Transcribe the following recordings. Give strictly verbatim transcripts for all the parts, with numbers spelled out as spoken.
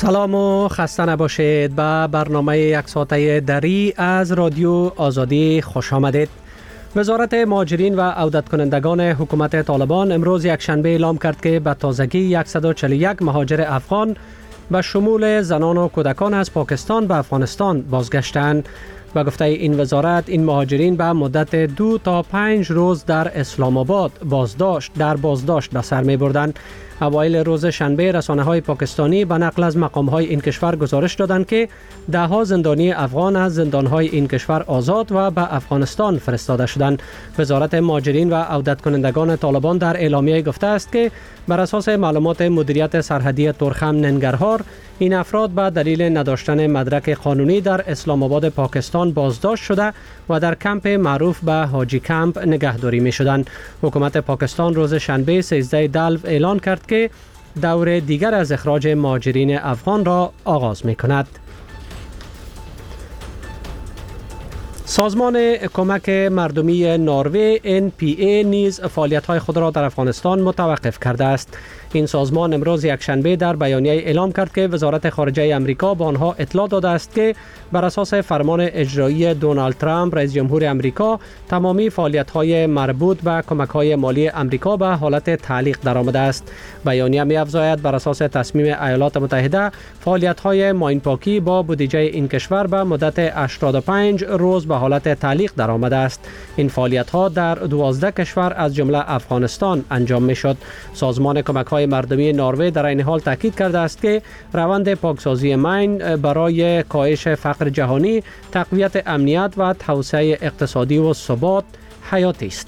سلام و خسته نباشید. به برنامه یک ساعته دری از رادیو آزادی خوش آمدید. وزارت مهاجرین و عودت کنندگان حکومت طالبان امروز یک شنبه اعلام کرد که به تازگی صد و چهل و یک مهاجر افغان به شمول زنان و کودکان از پاکستان به افغانستان بازگشتند. به گفته این وزارت، این مهاجرین به مدت دو تا پنج روز در اسلام آباد بازداشت در بازداشت به سر می بردند. اوایل روز شنبه رسانه‌های پاکستانی به نقل از مقام‌های این کشور گزارش دادند که ده‌ها زندانی افغان از زندان‌های این کشور آزاد و به افغانستان فرستاده شدند. وزارت مهاجرین و عودت کنندگان طالبان در اعلامیه گفته است که بر اساس معلومات مدیریت سرحدی ترخم ننگرهار، این افراد به دلیل نداشتن مدرک قانونی در اسلام آباد پاکستان بازداشت شده و در کمپ معروف به حاجی کمپ نگهداری می شدند. حکومت پاکستان روز شنبه سیزده دلو اعلان کرد که دور دیگر از اخراج مهاجرین افغان را آغاز می کند. سازمان کمک مردمی نروژ ان پی ای نیز فعالیت‌های خود را در افغانستان متوقف کرده است. این سازمان امروز یک شنبه در بیانیه اعلام کرد که وزارت خارجه امریکا به آنها اطلاع داده است که بر اساس فرمان اجرایی دونالد ترامپ رئیس جمهور امریکا، تمامی فعالیت‌های مربوط به کمک‌های مالی امریکا به حالت تعلیق درآمده است. بیانیه می‌افزاید بر اساس تصمیم ایالات متحده، فعالیت‌های ماین‌پاکی با بودجه این کشور به مدت هشتاد و پنج روز به حالت تعلیق درآمده است. این فعالیت‌ها در دوازده کشور از جمله افغانستان انجام می‌شد. سازمان کمک‌های مردمی نروژ در این حال تاکید کرده است که روند پاکسازی مین برای کاهش فقر جهانی، تقویت امنیت و توسعه اقتصادی و ثبات حیاتی است.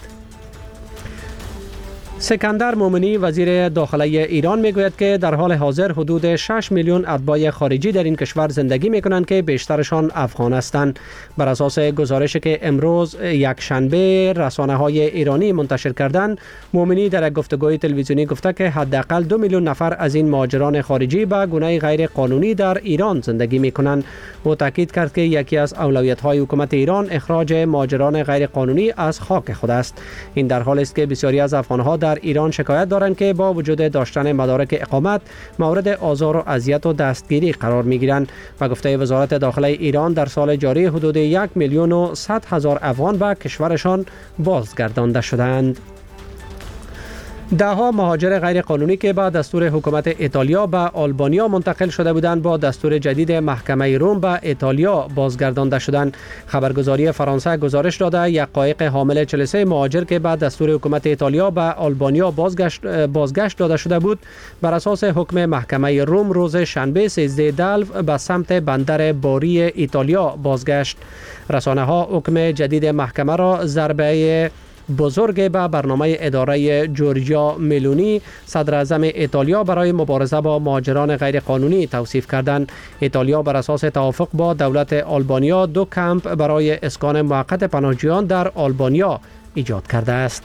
سکندر مومنی وزیر داخله ایران میگوید که در حال حاضر حدود شش میلیون اتباع خارجی در این کشور زندگی میکنند که بیشترشان افغان هستند. بر اساس گزارشی که امروز یک شنبه رسانه‌های ایرانی منتشر کردند، مومنی در یک گفتگوی تلویزیونی گفته که حداقل دو میلیون نفر از این مهاجران خارجی به گونه غیر قانونی در ایران زندگی میکنند. او تاکید کرد که یکی از اولویت‌های حکومت ایران اخراج مهاجران غیر قانونی از خاک خود است. این در حالی است که بسیاری از افغان‌ها در ایران شکایت دارند که با وجود داشتن مدارک اقامت مورد آزار و اذیت و دستگیری قرار می‌گیرند. و گفته وزارت داخله ایران در سال جاری حدود یک میلیون و صد هزار افغان به کشورشان بازگردانده شدند. ده‌ها مهاجر غیر قانونی که با دستور حکومت ایتالیا به آلبانیا منتقل شده بودند با دستور جدید محکمه روم به ایتالیا بازگردانده شدند. خبرگزاری فرانسه گزارش داده یک قایق حامل چهل و سه مهاجر که به دستور حکومت ایتالیا به آلبانیا بازگشت بازگشت داده شده بود، بر اساس حکم محکمه روم روز شنبه سیزده دلو به سمت بندر باری ایتالیا بازگشت. رسانه‌ها حکم جدید محکمه را ضربه بزرگ به برنامه اداره جورجیا ملونی صدر اعظم ایتالیا برای مبارزه با مهاجران غیر قانونی توصیف کردند. ایتالیا بر اساس توافق با دولت آلبانیا دو کمپ برای اسکان موقت پناهجویان در آلبانیا ایجاد کرده است.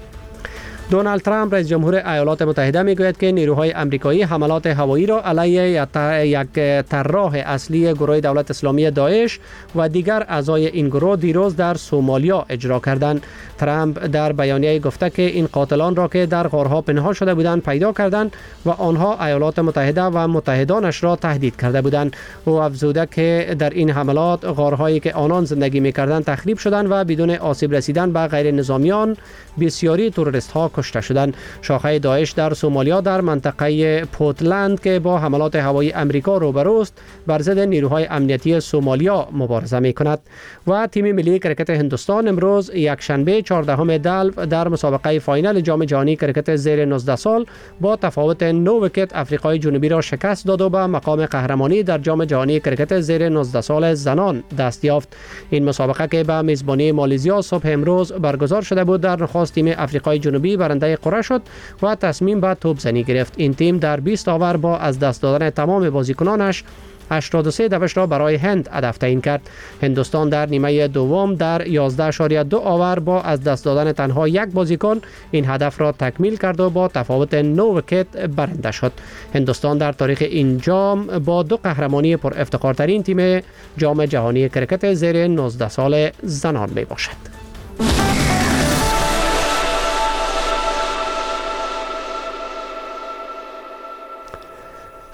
دونالد ترامپ رئیس جمهور ایالات متحده میگوید که نیروهای آمریکایی حملات هوایی را علیه یک طراح اصلی گروه دولت اسلامی داعش و دیگر اعضای این گروه دیروز در سومالیا اجرا کردند. ترامپ در بیانیه گفته که این قاتلان را که در غارها پنهان شده بودند پیدا کردند و آنها ایالات متحده و متحدانش را تهدید کرده بودند. او افزوده که در این حملات غارهایی که آنان زندگی می‌کردند تخریب شدند و بدون آسیب رسیدن به غیر نظامیان بسیاری تروریست ها کشته شدند. شاخه داعش در سومالیا در منطقه پورتلند که با حملات هوایی امریکا روبروست بر ضد نیروهای امنیتی سومالیا مبارزه می‌کند. و تیم ملی کرکت هندوستان امروز یک شنبه چهاردهم دلو در مسابقه فاینال جام جهانی کرکت زیر نوزده سال با تفاوت نه ویکت آفریقای جنوبی را شکست داد و به مقام قهرمانی در جام جهانی کرکت زیر نوزده سال زنان دست یافت. این مسابقه که به میزبانی مالزیا صبح امروز برگزار شده بود، در نخست تیم آفریقای جنوبی برنده قرعه شد و تصمیم به توپ زنی گرفت. این تیم در بیست آور با از دست دادن تمام بازیکنانش هشتاد و سه دفش را برای هند هدف تعیین کرد. هندوستان در نیمه دوم در یازده اشاریه دو آور با از دست دادن تنها یک بازیکن این هدف را تکمیل کرد و با تفاوت نه ویکت برنده شد. هندوستان در تاریخ این جام با دو قهرمانی پر افتخارترین تیم جام جهانی کرکت زیر نوزده سال زنان می باشد.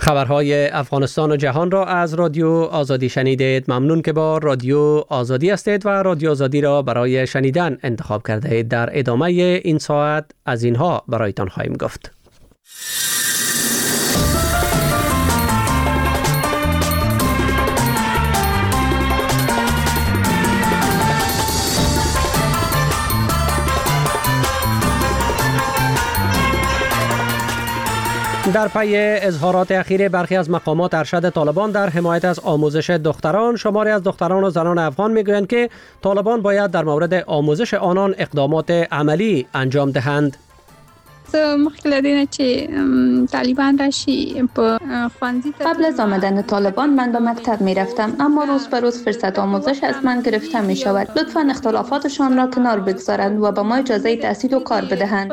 خبرهای افغانستان و جهان را از رادیو آزادی شنیدید. ممنون که با رادیو آزادی هستید و رادیو آزادی را برای شنیدن انتخاب کرده اید. در ادامه این ساعت از اینها برایتان خواهیم گفت. در پی اظهارات اخیر برخی از مقامات ارشد طالبان در حمایت از آموزش دختران، شماری از دختران و زنان افغان میگویند که طالبان باید در مورد آموزش آنان اقدامات عملی انجام دهند. قبل از آمدن طالبان من به مکتب می رفتم، اما روز به روز فرصت آموزش از من گرفته می شود. لطفاً اختلافاتشان را کنار بگذارند و به ما اجازه تحصیل و کار بدهند.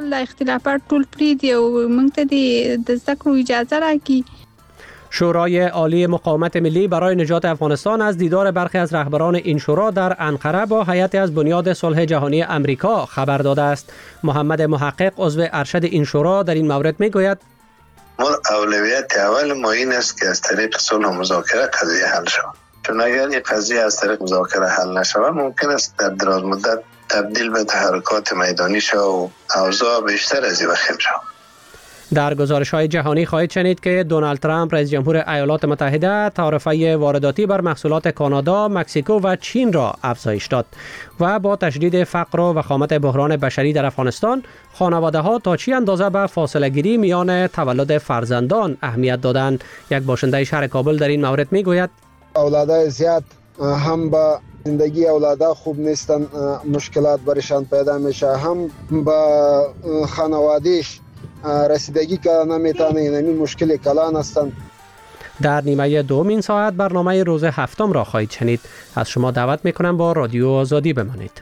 شورای عالی مقاومت ملی برای نجات افغانستان از دیدار برخی از رهبران این شورا در انقره با هیئت از بنیاد صلح جهانی امریکا خبر داده است. محمد محقق عضو ارشد این شورا در این مورد میگوید: اولویت اول ما این است که از طریق صلح و مذاکره قضیه حل شود، چون اگر این قضیه از طریق مذاکره حل نشود ممکن است در دراز مدت تبدیل به تحرکات میدانی شود و اوضاع بیشتر از این وخیم شود. در گزارش‌های جهانی خواهید شنید که دونالد ترامپ رئیس جمهور ایالات متحده تعرفه وارداتی بر محصولات کانادا، مکزیکو و چین را افزایش داد و با تشدید فقر و وخامت بحران بشری در افغانستان، خانواده‌ها تا چی اندازه به فاصله گیری میان تولد فرزندان اهمیت دادند. یک باشنده شهر کابل در این مورد میگوید: اولادای زیاد هم با زندگی اولادا خوب نیستن، مشکلات برشان پیدا میشه، هم با خانوادهش رسیدگی که نمیتونه، اینمی مشکل کلان هستند. در نیمه دوم این ساعت برنامه روز هفتم را خواهید شنید. از شما دعوت میکنم با رادیو آزادی بمانید.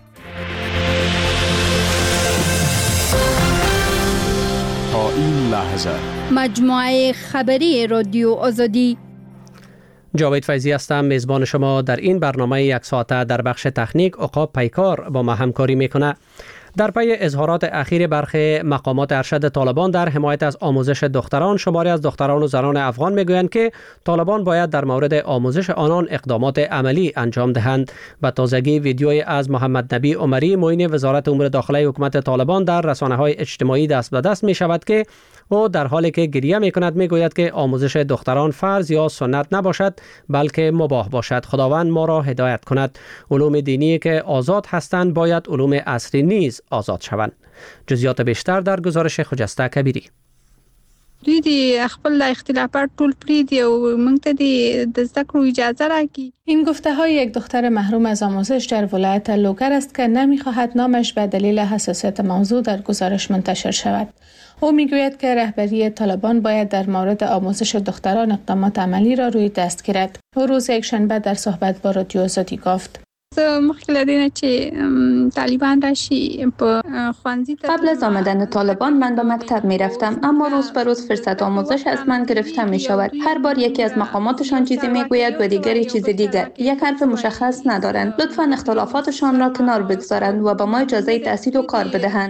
تا این لحظه مجموعه خبری رادیو آزادی. جاوید فیضی هستم، میزبان شما در این برنامه یک ساعته. در بخش تکنیک عقاب پیکار با ما همکاری میکنه. در پی اظهارات اخیر برخی مقامات ارشد طالبان در حمایت از آموزش دختران، شماری از دختران و زنان افغان میگویند که طالبان باید در مورد آموزش آنان اقدامات عملی انجام دهند. به تازگی ویدیویی از محمد نبی عمری، معین وزارت امور داخلی حکومت طالبان، در رسانه‌های اجتماعی دست به دست می شود که او در حالی که گریه می کند می گوید که آموزش دختران فرض یا سنت نباشد بلکه مباح باشد. خداوند ما را هدایت کند. علوم دینی که آزاد هستند باید علوم عصری نیز آزاد شوند. جزئیات بیشتر در گزارش خجسته کبیری. دوی د خپل اختلافات ټول پریدي او موږ ته د زده کړو اجازه راکړي. این گفته های یک دختر محروم از آموزش در ولایت لوگر است که نمیخواهد نامش به دلیل حساسیت موضوع در گزارش منتشر شود. او میگوید که رهبری طالبان باید در مورد آموزش دختران اقدامات عملی را روی دست گیرد. او روز یکشنبه در صحبت با رادیو آزادی گفت: قبل از آمدن طالبان من به مکتب می رفتم، اما روز به روز فرصت آموزش از من گرفته می شود. هر بار یکی از مقاماتشان چیزی می گوید و دیگری چیز دیگر، یک حرف مشخص ندارند. لطفاً اختلافاتشان را کنار بگذارند و به ما اجازه تحصیل و کار بدهند.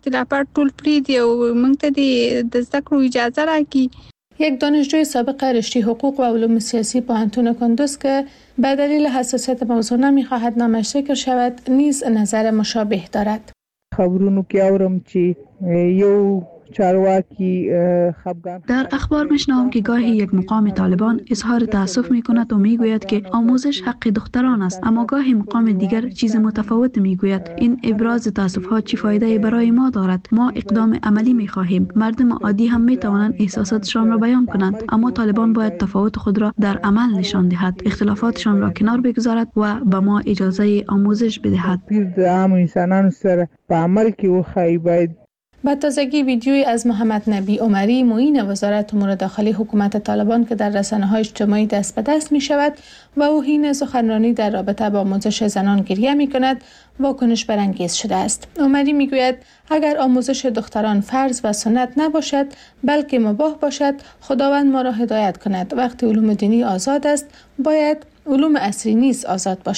یک دانشجوی سابق رشته حقوق و علوم سیاسی پوهنتون کندوز که به دلیل حساسیت موضوع نمی‌خواهد نامش ذکر شود نیز نظر مشابه دارد. خبرونو کې اورم چې یو چارواکی خفگان در اخبار میشنوم که گاهی یک مقام طالبان اظهار تأسف میکند و میگوید که آموزش حق دختران است، اما گاهی مقام دیگر چیز متفاوت میگوید. این ابراز تأسف ها چه فایده برای ما دارد؟ ما اقدام عملی میخواهیم. مردم عادی هم میتوانند احساساتشان را بیان کنند، اما طالبان باید تفاوت خود را در عمل نشان دهد، اختلافاتشان را کنار بگذارد و به ما اجازه آموزش بدهد. عام انسانانو سره په عمل کې وخایي. باید با تازگی ویدیویی از محمد نبی عمری، معین وزارت امور داخلی حکومت طالبان که در رسانه‌های اجتماعی دست به دست می شود و او حین سخنرانی در رابطه با آموزش زنان گریه می کند، واکنش برانگیز شده است. عمری می گوید اگر آموزش دختران فرض و سنت نباشد بلکه مباح باشد، خداوند ما را هدایت کند. وقتی علوم دینی آزاد است باید علوم عصری نیز آزاد باشد.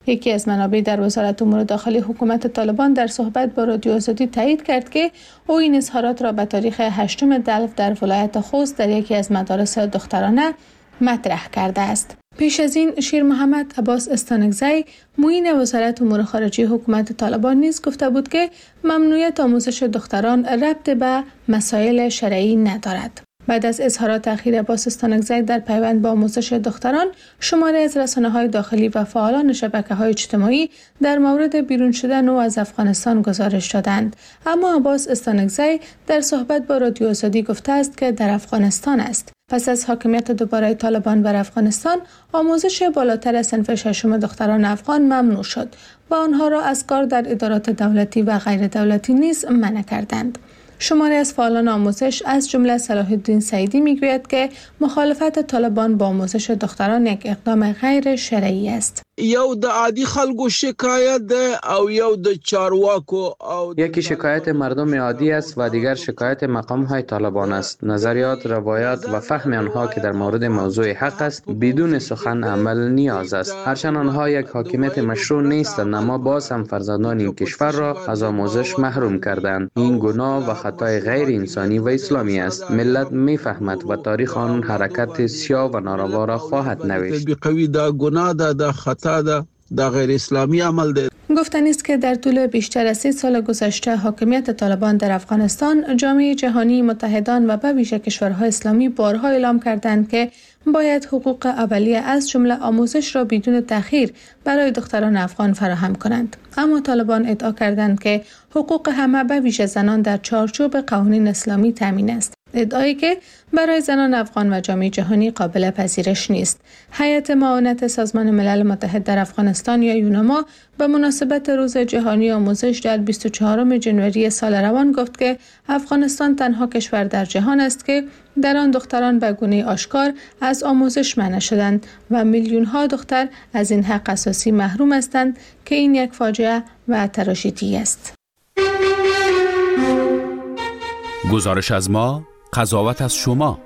یکی از منابع در وزارت امور داخلی حکومت طالبان در صحبت با رادیو آزادی تایید کرد که او این اظهارات را به تاریخ هشتم دلف در ولایت خوست در یکی از مدارس دخترانه مطرح کرده است. پیش از این شیر محمد عباس استانکزی معین وزارت امور خارجه حکومت طالبان نیز گفته بود که ممنوعیت آموزش دختران ربط به مسائل شرعی ندارد. بعد از اظهارات اخیر عباس استانکزی در پیوند با آموزش دختران، شماری از رسانه‌های داخلی و فعالان شبکه‌های اجتماعی در مورد بیرون شدن او از افغانستان گزارش دادند. اما عباس استانکزی در صحبت با رادیو آزادی گفته است که در افغانستان است. پس از حاکمیت دوباره طالبان بر افغانستان، آموزش بالاتر از صنف ششم دختران افغان ممنوع شد و آنها را از کار در ادارات دولتی و غیر دولتی نیز منع کردند. شماری از فعالان آموزش از جمله صلاح الدین سعیدی میگوید که مخالفت طالبان با آموزش دختران یک اقدام غیر شرعی است. یو د عادی خلکو شکایت ده او یو د چارواکو او یکی شکایت مردم عادی است و دیگر شکایت مقام های طالبان است. نظریات، روایات و فهم آنها که در مورد موضوع حق است بدون سخن عمل نیاز است. هرچند آنها یک حاکمیت مشروع نیستند، اما باز هم فرزندان این کشور را از آموزش محروم کردند. این گناه و خطای غیر انسانی و اسلامی است. ملت میفهمد و تاریخ آن حرکت سیاه و ناروا را خواهد نوشت. بقوی دا گناه دا دا خطا دا دا غیر اسلامی عمل ده. گفتنی است که در طول بیشتر از سی سال گذشته حاکمیت طالبان در افغانستان، جامعه جهانی، متحدان و به ویژه کشورهای اسلامی بارها اعلام کردند که باید حقوق اولیه از جمله آموزش را بدون تأخیر برای دختران افغان فراهم کنند. اما طالبان ادعا کردند که حقوق همه به ویژه زنان در چارچوب قوانین اسلامی تامین است. ادعایی که برای زنان افغان و جامعه جهانی قابل پذیرش نیست. هیئت معاونت سازمان ملل متحد در افغانستان یا یونما به مناسبت روز جهانی آموزش در بیست و چهارم ژانویه سال روان گفت که افغانستان تنها کشور در جهان است که در آن دختران به گونه آشکار از آموزش منع شدند و میلیون ها دختر از این حق اساسی محروم هستند که این یک فاجعه و تراشیدی است. گزارش از ما، قضاوت از شما.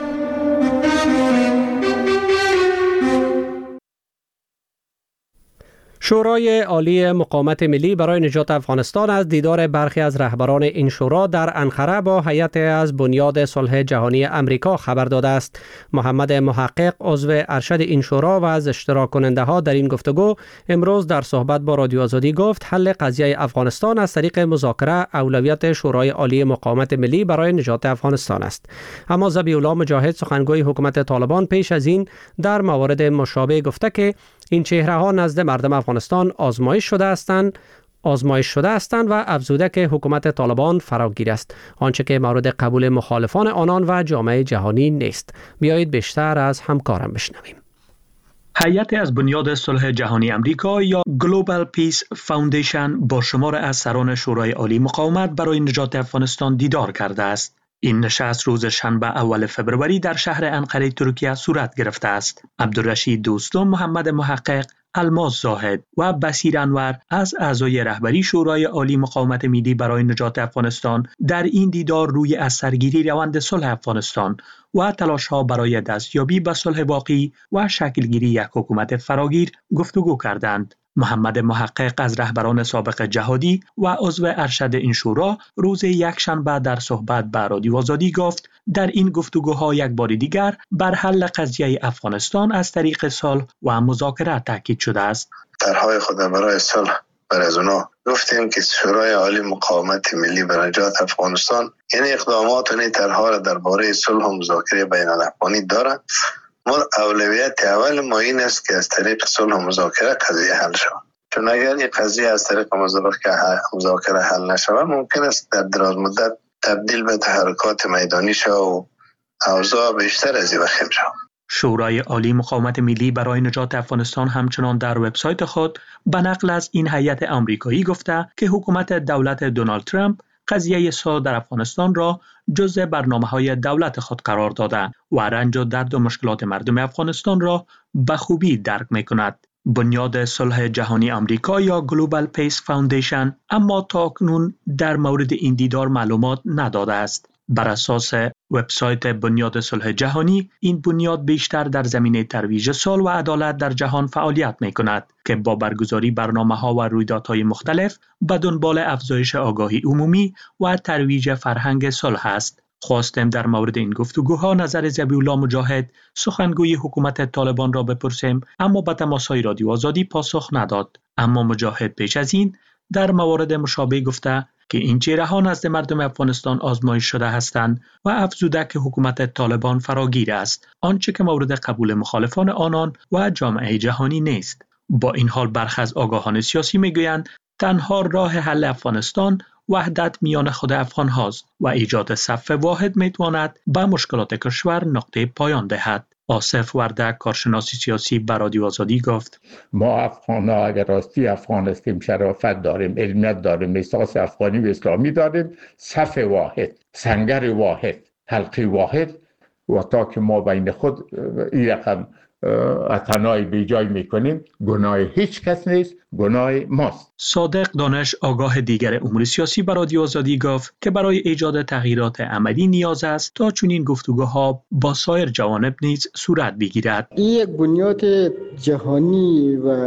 شورای عالی مقاومت ملی برای نجات افغانستان از دیدار برخی از رهبران این شورا در انقره با هیئت از بنیاد صلح جهانی امریکا خبر داده است. محمد محقق عضو ارشد این شورا و از اشتراک کننده ها در این گفتگو امروز در صحبت با رادیو آزادی گفت حل قضیه افغانستان از طریق مذاکره اولویت شورای عالی مقاومت ملی برای نجات افغانستان است. اما ذبیح الله مجاهد سخنگوی حکومت طالبان پیش از این در موارد مشابه گفته که این چهره ها نزد مردم افغانستان آزمایش شده هستند آزمایش شده هستند و افزوده که حکومت طالبان فراگیر است، آنچه که مورد قبول مخالفان آنان و جامعه جهانی نیست. بیایید بیشتر از همکارم بشنویم. هیئت از بنیاد صلح جهانی امریکا یا گلوبال پیس فاوندیشن با شمار از سران شورای عالی مقاومت برای نجات افغانستان دیدار کرده است. این نشست روز شنبه اول فبروری در شهر انقره ترکیه صورت گرفته است. عبدالرشید دوستم، محمد محقق، الماس زاهد و بصیر انور از اعضای رهبری شورای عالی مقاومت ملی برای نجات افغانستان در این دیدار روی از سرگیری روند صلح افغانستان و تلاش‌ها برای دستیابی به صلح واقعی و شکلگیری یک حکومت فراگیر گفتگو کردند. محمد محقق از رهبران سابق جهادی و عضو ارشد این شورا روز یکشنبه در صحبت با رادیو آزادی گفت در این گفتگوها یک بار دیگر بر حل قضیه افغانستان از طریق صلح و مذاکره تاکید شده است. طرحهای خود برای صلح بر از اونا گفتیم که شورای عالی مقاومت ملی برای نجات افغانستان یعنی اقدامات و طرحها را درباره صلح و مذاکره بین الافغانی دارد. ما اولویت اول ما این است که از طریق صلح و مذاکره قضیه حل شود. چون اگر این قضیه از طریق مذاکره حل نشود ممکن است در دراز مدت تبدیل به تحرکات میدانی شود و اوضاع بیشتر از این وخیم شود. شورای عالی مقاومت ملی برای نجات افغانستان همچنان در وبسایت خود به نقل از این هیئت آمریکایی گفته که حکومت دولت دونالد ترامپ قضیه صلح در افغانستان را جزء برنامه‌های دولت خود قرار داده و رنج و درد و مشکلات مردم افغانستان را به خوبی درک می‌کند. بنیاد صلح جهانی امریکا یا گلوبال پیس فاوندیشن اما تاکنون در مورد این دیدار معلومات نداده است. بر اساس وبسایت بنیاد صلح جهانی، این بنیاد بیشتر در زمینه ترویج صلح و عدالت در جهان فعالیت می کند که با برگزاری برنامه‌ها و رویدادهای مختلف به دنبال افزایش آگاهی عمومی و ترویج فرهنگ صلح است. خواستیم در مورد این گفتگوها نظر ذبیح‌الله مجاهد، سخنگوی حکومت طالبان را بپرسیم، اما به تماس‌های رادیو آزادی پاسخ نداد. اما مجاهد پیش از این در موارد مشابه گفته که این چهره‌ها نزد مردم افغانستان آزمایش شده هستند و افزوده که حکومت طالبان فراگیر است، آنچه که مورد قبول مخالفان آنان و جامعه جهانی نیست. با این حال برخی از آگاهان سیاسی میگویند تنها راه حل افغانستان وحدت میان خود افغان هاست و ایجاد صف واحد میتواند به مشکلات کشور نقطه پایان دهد. آصف وردک، کارشناس سیاسی، به رادیو آزادی گفت: ما افغان ها اگر راستی افغان هستیم، شرافت داریم، علمیت داریم، احساس افغانی و اسلامی داریم، صف واحد، سنگر واحد، حلقه واحد و تا که ما بین خود این رقم اتنای بی جای میکنیم، گناه هیچ کس نیست، گناه ماست. صادق دانش، آگاه دیگر امور سیاسی، به رادیو آزادی گفت که برای ایجاد تغییرات عملی نیاز است تا چنین گفتگوها با سایر جوانب نیز صورت بگیرد. این یک بنیاد جهانی و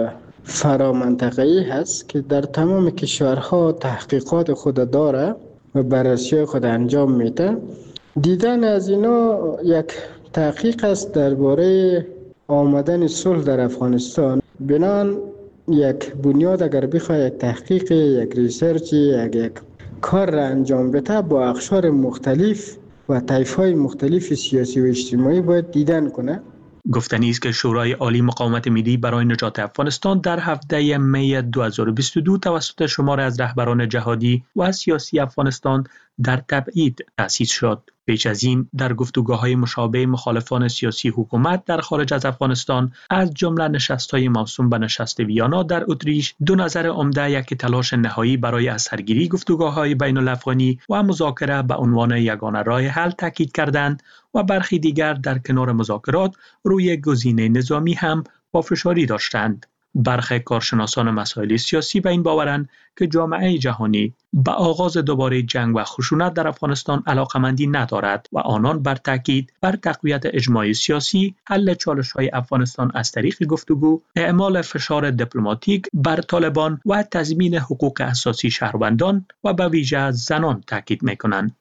فرامنطقه‌ای هست که در تمام کشورها تحقیقات خود داره و بررسی خود انجام میده. دیدن از اینا یک تحقیق است درباره آمدن صلح در افغانستان. بنان یک بنیاد اگر بخواد یک تحقیق، یک ریسرچ، یک, یک کار را انجام بده، با اقشار مختلف و طیف‌های مختلف سیاسی و اجتماعی باید دیدن کنه. گفتنی است که شورای عالی مقاومت ملی برای نجات افغانستان در هفده می دو هزار و بیست و دو توسط شمار از رهبران جهادی و سیاسی افغانستان در تبعید تأسیس شد. پیش از این در گفتگوهای مشابه مخالفان سیاسی حکومت در خارج از افغانستان، از جمله نشست‌های موسوم به نشست ویانا در اتریش، دو نظر عمده یک تلاش نهایی برای از سرگیری گفتگوهای بین الافغانی و مذاکره به عنوان یگانه راه حل تاکید کردند و برخی دیگر در کنار مذاکرات روی گزینه نظامی هم پافشاری داشتند. برخی کارشناسان مسائل سیاسی به این باورند که جامعه جهانی به آغاز دوباره جنگ و خشونت در افغانستان علاقمندی ندارد و آنان بر تاکید بر تقویت اجماع سیاسی، حل چالش‌های افغانستان از طریق گفتگو، اعمال فشار دیپلماتیک بر طالبان و تضمین حقوق اساسی شهروندان و به ویژه زنان تاکید می‌کنند.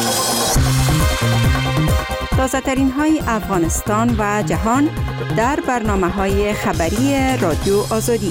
تازه ترین های افغانستان و جهان در برنامه های خبری رادیو آزادی.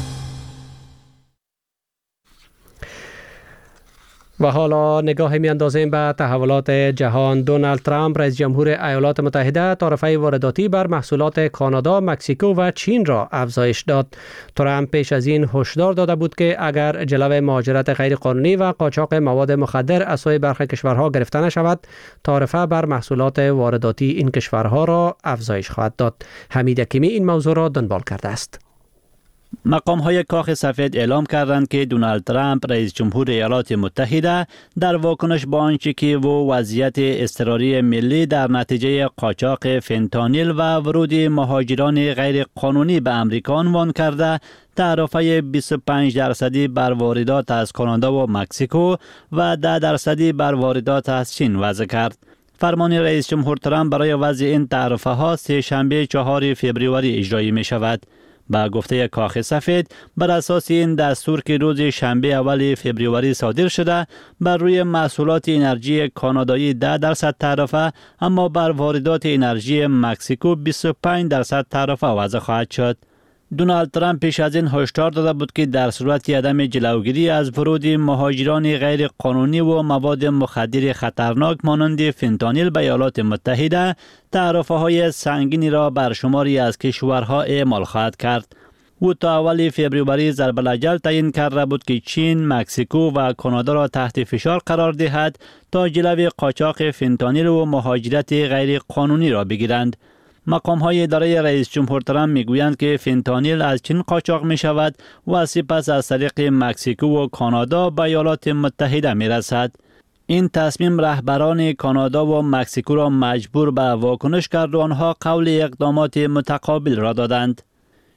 و حالا نگاه می اندازیم به تحولات جهان. دونالد ترامپ رئیس جمهور ایالات متحده تعرفه وارداتی بر محصولات کانادا، مکزیکو و چین را افزایش داد. ترامپ پیش از این هشدار داده بود که اگر جلو مهاجرت غیرقانونی و قاچاق مواد مخدر از سوی برخی کشورها گرفته نشود، تعرفه بر محصولات وارداتی این کشورها را افزایش خواهد داد. حمید حکیمی این موضوع را دنبال کرده است. مقام های کاخ سفید اعلام کردند که دونالد ترامپ رئیس جمهور ایالات متحده در واکنش به آنچه که و وضعیت اضطراری ملی در نتیجه قاچاق فنتانیل و ورود مهاجران غیر قانونی به امریکا عنوان کرده، تعرفه بیست و پنج درصدی بر واردات از کانادا و مکزیکو و ده درصدی بر واردات از چین وضع کرد. فرمان رئیس جمهور ترامپ برای وضع این تعرفه ها سه شنبه چهار فوریه اجرایی می شود. با گفته کاخ سفید، بر اساس این دستور که روز شنبه اول فوریه صادر شده، بر روی محصولات انرژی کانادایی ده درصد تعرفه، اما بر واردات انرژی مکزیکو بیست و پنج درصد تعرفه وضع خواهد شد. دونالد ترامپ پیش از این هشدار داده بود که در صورت عدم جلوگیری از ورود مهاجران غیر قانونی و مواد مخدر خطرناک مانند فنتانیل به ایالات متحده، تعرفه های سنگینی را بر شماری از کشورها اعمال خواهد کرد. او تا اول فوریه ضرب الاجل تعیین کرده بود که چین، مکزیکو و کانادا را تحت فشار قرار دهد تا جلوی قاچاق فنتانیل و مهاجرت غیر قانونی را بگیرند. مقام های اداره رئیس جمهور ترامپ میگویند که فنتانیل از چین قاچاق می شود و سپس از طریق مکزیکو و کانادا به ایالات متحده می رسد. این تصمیم رهبران کانادا و مکزیکو را مجبور به واکنش کرد و آنها قول اقدامات متقابل را دادند.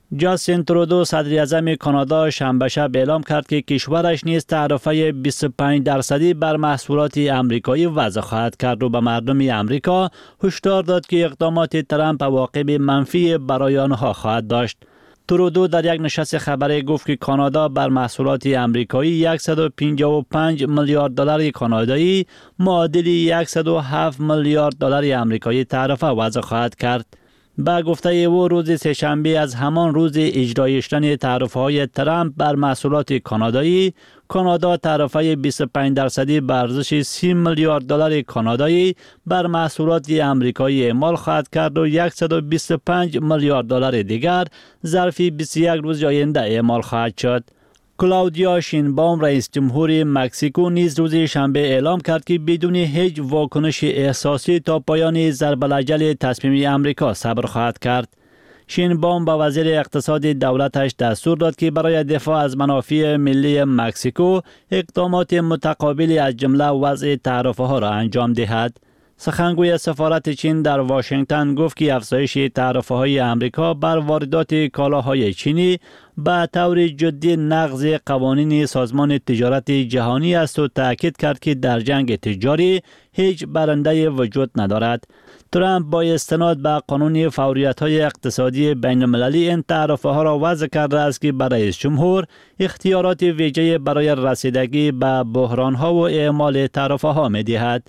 جاستین ترودو صدر اعظم کانادا شنبه شب اعلام کرد که کشورش نیز تعرفه بیست و پنج درصدی بر محصولات امریکایی وضع خواهد کرد و به مردم امریکا هشدار داد که اقدامات ترامپ عواقب منفی برای آنها خواهد داشت. ترودو در یک نشست خبری گفت که کانادا بر محصولات امریکایی صد و پنجاه و پنج میلیارد دلار کانادایی معادل صد و هفت میلیارد دلار امریکایی تعرفه وضع خواهد کرد. با گفته او روز سه‌شنبه از همان روز اجرای شدن تعرفه‌های ترامپ بر محصولات کانادایی، کانادا تعرفه بیست و پنج درصدی به ارزش سی میلیارد دلار کانادایی بر محصولات امریکایی اعمال خواهد کرد و صد و بیست و پنج میلیارد دلار دیگر ظرف بیست و یک روز آینده اعمال خواهد شد. کلاودیا شینباوم رئیس جمهور مکزیکو نیز روز شنبه اعلام کرد که بدون هیچ واکنش احساسی تا پایان ضرب الاجل تصمیم امریکا صبر خواهد کرد. شینباوم با وزیر اقتصاد دولتش دستور داد که برای دفاع از منافع ملی مکزیکو اقدامات متقابلی از جمله وضع تعرفه ها را انجام دهد. سخنگوی سفارت چین در واشنگتن گفت که افزایش تعرفه های امریکا بر واردات کالاهای چینی به طور جدی نقض قوانین سازمان تجارت جهانی است و تاکید کرد که در جنگ تجاری هیچ برنده وجود ندارد. ترامپ با استناد به قانون فوریت‌های اقتصادی بین‌المللی این تعرفه ها را وضع کرده است که برای رئیس جمهور اختیارات ویژه برای رسیدگی به بحران‌ها و اعمال تعرفه ها می‌دهد.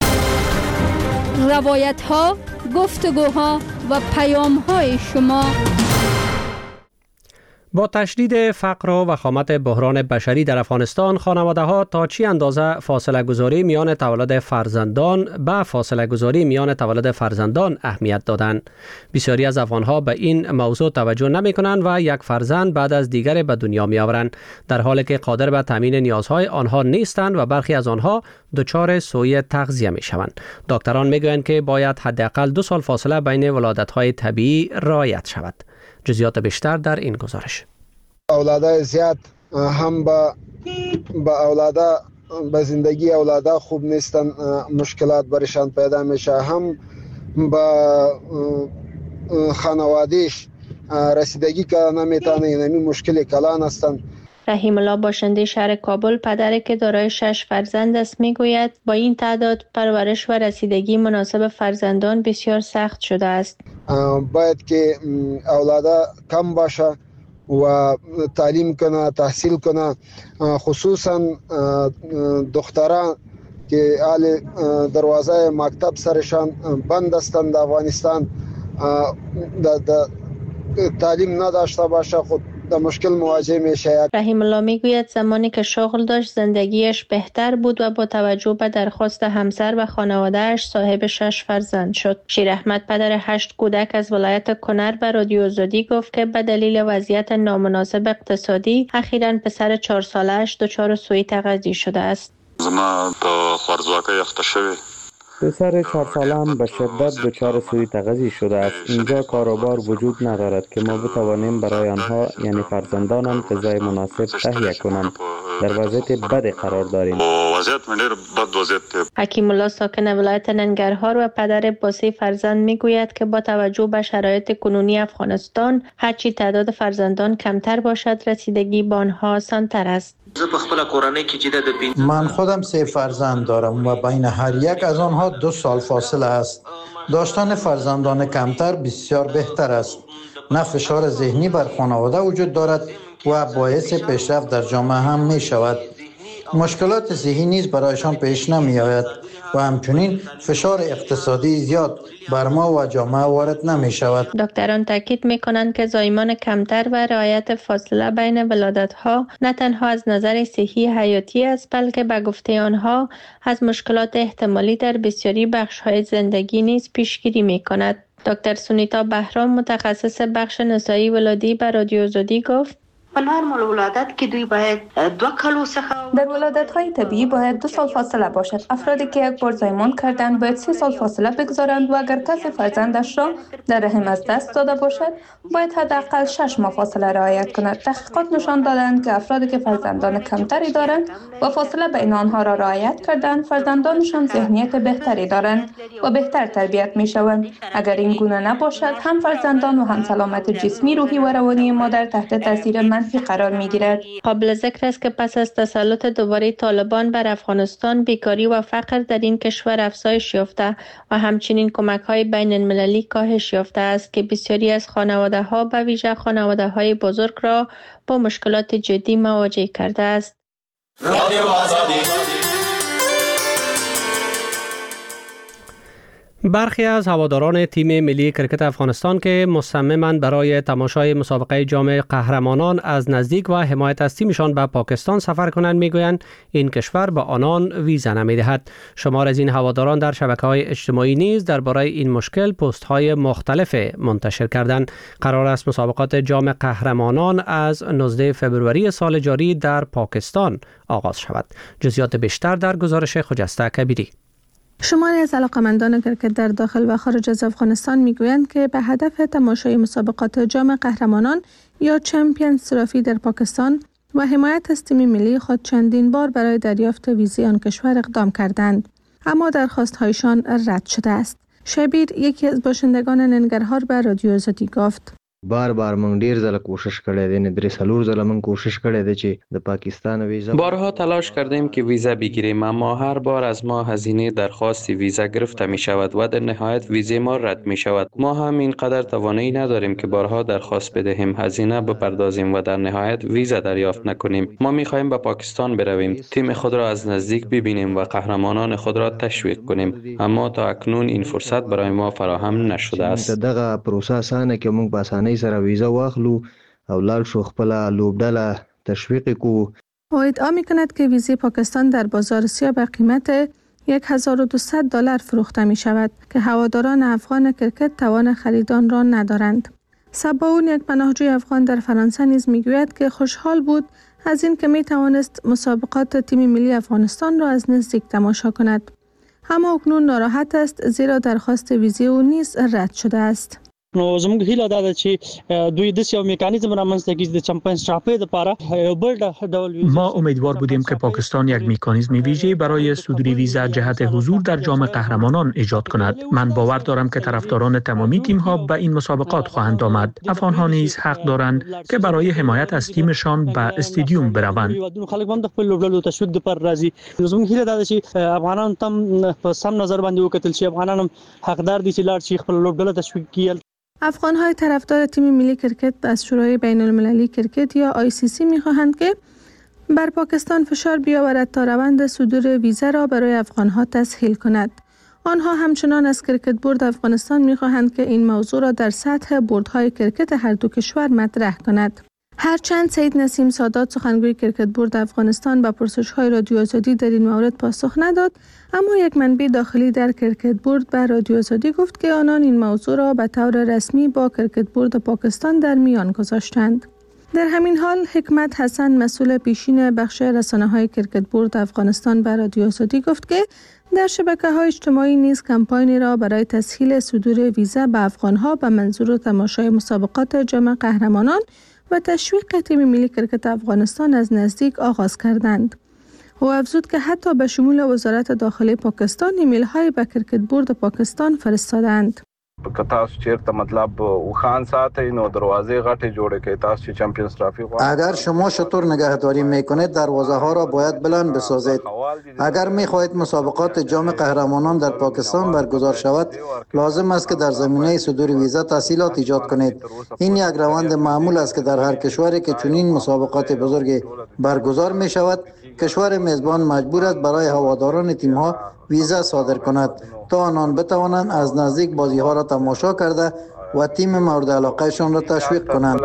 روایت ها، گفتگوها و پیام های شما. با تشدید فقر و وخامت بحران بشری در افغانستان، خانواده ها تا چی اندازه فاصله گذاری میان تولد فرزندان به فاصله گذاری میان تولد فرزندان اهمیت دادند. بسیاری از افغان ها به این موضوع توجه نمی کنند و یک فرزند بعد از دیگر به دنیا می آورند، در حالی که قادر به تامین نیازهای آنها نیستند و برخی از آنها دچار سوء تغذیه می شوند. دکتران می گویند که باید حداقل دو سال فاصله بین ولادت های طبیعی رعایت شود. جزئیات بیشتر در این گزارش. اولادای زیاد هم با با اولادا به زندگی اولادا خوب نیستن، مشکلات برشان پیدا میشه، هم با خانوادهش رسیدگی که نمیتونه، اینمی مشکل کلان هستن. رحیم الله باشنده شهر کابل، پدری که دارای شش فرزند است، میگوید با این تعداد پرورش و رسیدگی مناسب فرزندان بسیار سخت شده است. باید که اولادا کم باشه و تعلیم کنه، تحصیل کنه، خصوصا دختران که حال دروازه مکتب سرشان بند هستند در افغانستان، تعلیم نداشته باشه خود در مشکل مواجه میشه. رحیم الله میگوید زمانی که شغل داشت زندگیش بهتر بود و با توجه به درخواست همسر و خانواده‌اش صاحب شش فرزند شد. شیر احمد، پدر هشت کودک از ولایت کنر، به رادیو آزادی گفت که به دلیل وضعیت نامناسب اقتصادی اخیراً پسر چهار ساله‌اش دچار سوء تغذیه شده است. زما په خوارزواکۍ اخته شوی پسر چهار سالم به شدت دچار سوء تغذیه شده است. اینجا کاروبار وجود ندارد که ما بتوانیم برای آنها یعنی فرزندانم غذای مناسب تهیه کنم. در وضعیت بد قرار داریم. وضعیت من ډېر بد وضعیت دی. حکیم الله ساکن ولایت ننگرهار و پدر با سه فرزند میگوید که با توجه به شرایط کنونی افغانستان هرچی تعداد فرزندان کمتر باشد رسیدگی به آنها آسان‌تر است. من خودم سه فرزند دارم و بین هر یک از آنها دو سال فاصله است. داشتن فرزندان کمتر بسیار بهتر است. نه فشار ذهنی بر خانواده وجود دارد و باعث پیشرفت در جامعه هم می شود. مشکلات صحی نیز برایشان پیش نمی آید و همچنین فشار اقتصادی زیاد بر ما و جامعه وارد نمی شود. دکتران تاکید می کنند که زایمان کمتر و رعایت فاصله بین ولادت‌ها نه تنها از نظر صحی حیاتی است، بلکه به گفته آنها از مشکلات احتمالی در بسیاری بخش‌های زندگی نیز پیشگیری می کند. دکتر سونیتا بهرام، متخصص بخش نسایی ولادی، به رادیو آزادی گفت: په نورمال ولادت کې دوی باید دو کالو څخه در ولادت‌های طبیعی باید دو سال فاصله باشد. افرادی که یک بار زایمان کردند باید سه سال فاصله بگذارند و اگر کسی فرزندش را در رحم از دست داده باشد باید حداقل شش ماه فاصله رعایت کند. تحقیقات نشان دادند که افرادی که فرزندان کمتری دارند و فاصله بین آنها را رعایت کردند فرزندانشان ذهنیت بهتری دارند و بهتر تربیت می‌شوند. اگر این گونه نباشد هم فرزندان و هم سلامت جسمی، روحی و روانی مادر تحت تاثیر منفی قرار می‌گیرد. قابل ذکر است که پس از تسلط دوباره طالبان بر افغانستان بیکاری و فقر در این کشور افزایش یافته و همچنین کمک‌های بین المللی کاهش یافته است که بسیاری از خانواده‌ها به ویژه خانواده‌های بزرگ را با مشکلات جدی مواجه کرده است. برخی از هواداران تیم ملی کرکت افغانستان که مصممند برای تماشای مسابقه جام قهرمانان از نزدیک و حمایت از تیمشان به پاکستان سفر کنند میگویند این کشور به آنان ویزا نمیدهد. شمار از این هواداران در شبکه‌های اجتماعی نیز درباره این مشکل پست‌های مختلف منتشر کردند. قرار است مسابقات جام قهرمانان از نوزدهم فوریه سال جاری در پاکستان آغاز شود. جزئیات بیشتر در گزارش خجسته کبیری. شماری از علاقمندان کرکت در داخل و خارج از افغانستان میگویند که به هدف تماشای مسابقات جام قهرمانان یا چمپیونز ترافی در پاکستان و حمایت از تیم ملی خود چندین بار برای دریافت ویزای آن کشور اقدام کردند، اما درخواست‌هایشان رد شده است. شبیر یکی از باشندگان ننگرهار به رادیو آزادی گفت: بار بار مونږ ډیر ځله کوشش کړی دی، نه درې څلور ځله مونږ کوشش کړی دی چې د پاکستان ویزا بارها تلاش کردیم که ویزا بگیریم، اما هر بار از ما هزینه درخواست ویزا گرفته می شود و در نهایت ویزای ما رد می شود. ما هم اینقدر توانایی نداریم که بارها درخواست بدهیم، هزینه بپردازیم و در نهایت ویزا دریافت نکنیم. ما می خواهیم به پاکستان برویم، تیم خود را از نزدیک ببینیم و قهرمانان خود را تشویق کنیم، اما تا اکنون این فرصت برای ما فراهم نشده است. دغه پروسه اسانه که مونږ په اسانۍ سره ویزا واخلو او لاړ شو خپل لوبډله تشویق کو. او ادعا می‌کند که ویزای پاکستان در بازار سیاه به قیمت هزار و دویست دلار فروخته می شود که هواداران افغان کرکت توان خرید آن را ندارند. صباون، یک پناهجوی افغان در فرانسه نیز میگوید که خوشحال بود از این که می توانست مسابقات تیم ملی افغانستان را از نزدیک تماشا کند، اما اکنون ناراحت است زیرا درخواست ویزای او نیز رد شده است. نو زموږ هیله دا ده چې دوی د سیو میکانیزم رامنځته کړي د چمپیونز ترافی لپاره بل ډول. ما امیدوار بودیم که پاکستان یک میکانیزم ویژه برای صدور ویزا جهت حضور در جام قهرمانان ایجاد کند. من باور دارم که طرفداران تمامی تیم‌ها به این مسابقات خواهند آمد. افغان‌ها نیز حق دارند که برای حمایت از تیمشان به استادیوم بروند. خلک هم د خپل لوبډلو تشویق لپاره راځي. زموږ هیله دا ده چې افغانان تم په سم نظر باندې وکتل شي. افغانان هم حقدار دي چې لاړ شي خپل لوبډله تشویق کړي. افغان‌های طرفدار تیم ملی کرکت از شورای بین المللی کرکت یا آی سی سی می‌خواهند که بر پاکستان فشار بیاورد تا روند صدور ویزا را برای افغان‌ها تسهیل کند. آنها همچنان از کرکت بورد افغانستان می‌خواهند که این موضوع را در سطح بوردهای کرکت هر دو کشور مطرح کند. هرچند سید نسیم سادات، سخنگوی کرکت بورد افغانستان، به پرسش‌های رادیو آزادی در این مورد پاسخ نداد، اما یک منبع داخلی در کرکت بورد به رادیو آزادی گفت که آنان این موضوع را به طور رسمی با کرکت بورد پاکستان در میان گذاشتند. در همین حال حکمت حسن، مسئول پیشین بخش رسانه‌های کرکت بورد افغانستان، به رادیو آزادی گفت که در شبکه‌های اجتماعی نیز کمپاینی را برای تسهیل صدور ویزا به افغان‌ها به منظور تماشای مسابقات جام قهرمانان و تشویق تیم ملی کرکت افغانستان از نزدیک آغاز کردند. او افزود که حتی به شمول وزارت داخلی پاکستان ایمیل‌های به کرکت بورد پاکستان فرستادند. که تاسو چیرته مطلب وخان ساتئ نو دروازه غټه جوړه کړئ. تاسو چې چمپیونز ترافی اگر شما شطور نگهداری میکنید دروازه ها را باید بلند بسازید. اگر میخواهید مسابقات جام قهرمانان در پاکستان برگزار شود لازم است که در زمینه صدور ویزا تسهیلات ایجاد کنید. این یک روند معمول است که در هر کشوری که چنین مسابقات بزرگی برگزار می شود کشور میزبان مجبور است برای هواداران تیم ها ویزا صادر کند تا آنان بتوانند از نزدیک بازی ها را تماشا کرده و تیم مورد علاقه شان را تشویق کنند.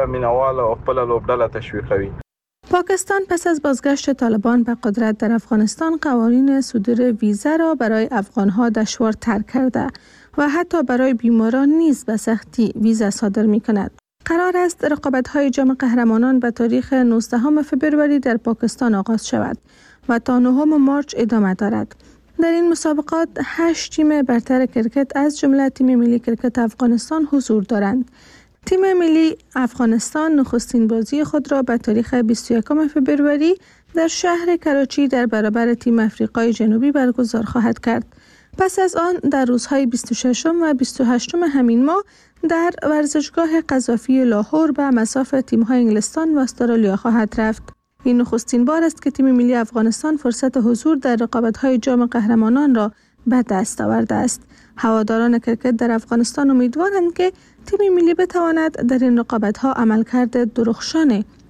پاکستان پس از بازگشت طالبان به قدرت در افغانستان قوانین صدور ویزا را برای افغان‌ها دشوارتر کرده و حتی برای بیماران نیز به سختی ویزا صادر می کند. قرار است رقابت‌های جام قهرمانان به تاریخ نوزدهم فوریه در پاکستان آغاز شود و تا نهم مارس ادامه دارد. در این مسابقات هشت تیم برتر کرکت از جمله تیم ملی کرکت افغانستان حضور دارند. تیم ملی افغانستان نخستین بازی خود را به تاریخ بیست و یکم فوریه در شهر کراچی در برابر تیم افریقای جنوبی برگزار خواهد کرد. پس از آن در روزهای بیست و ششم و بیست و هشتم همین ماه در ورزشگاه قذافی لاهور به مصاف تیم‌های انگلستان و استرالیا خواهد رفت. این نخستین بار است که تیم ملی افغانستان فرصت حضور در رقابت‌های جام قهرمانان را به دست آورده است. هواداران کرکت در افغانستان امیدوارند که تیم ملی بتواند در این رقابت‌ها عملکرد درخشان